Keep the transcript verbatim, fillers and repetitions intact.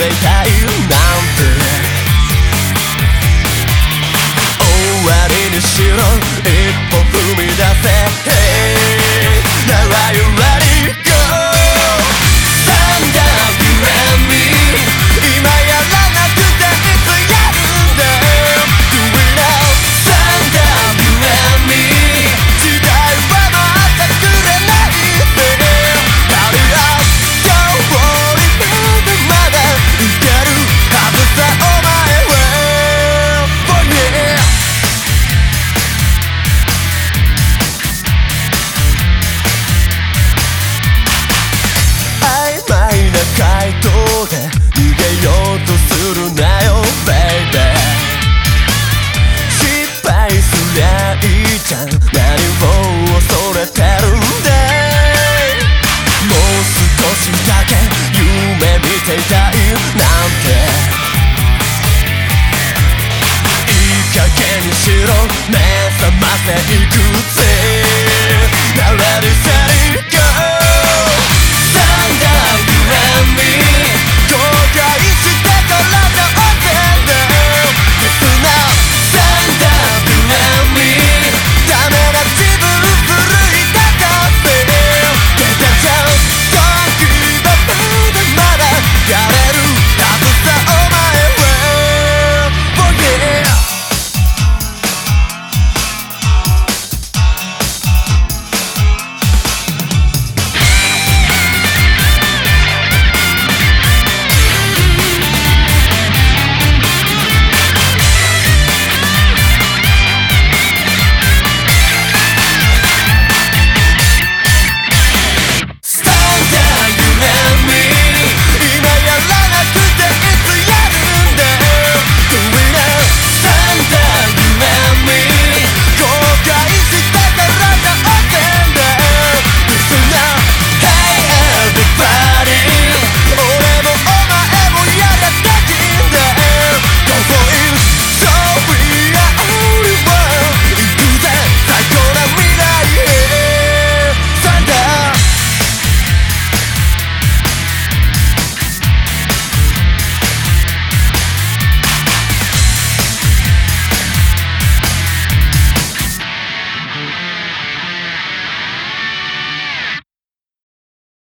ていたいなんて終わりにしろ一歩踏み出せ Hey now are you ready go Thunder you and me 今やらなくていつやるんだ Do it now Thunder you and me 時代は待ってくれないぜ Hurry up Don't worry baby まだいけるはずさお前は Oh yeah曖昧な回答で逃げようとするなよ Baby 失敗すりゃいいじゃん何を恐れてるんだもう少しだけ夢見ていたいなんていい加減にしろ目覚ませいくぜ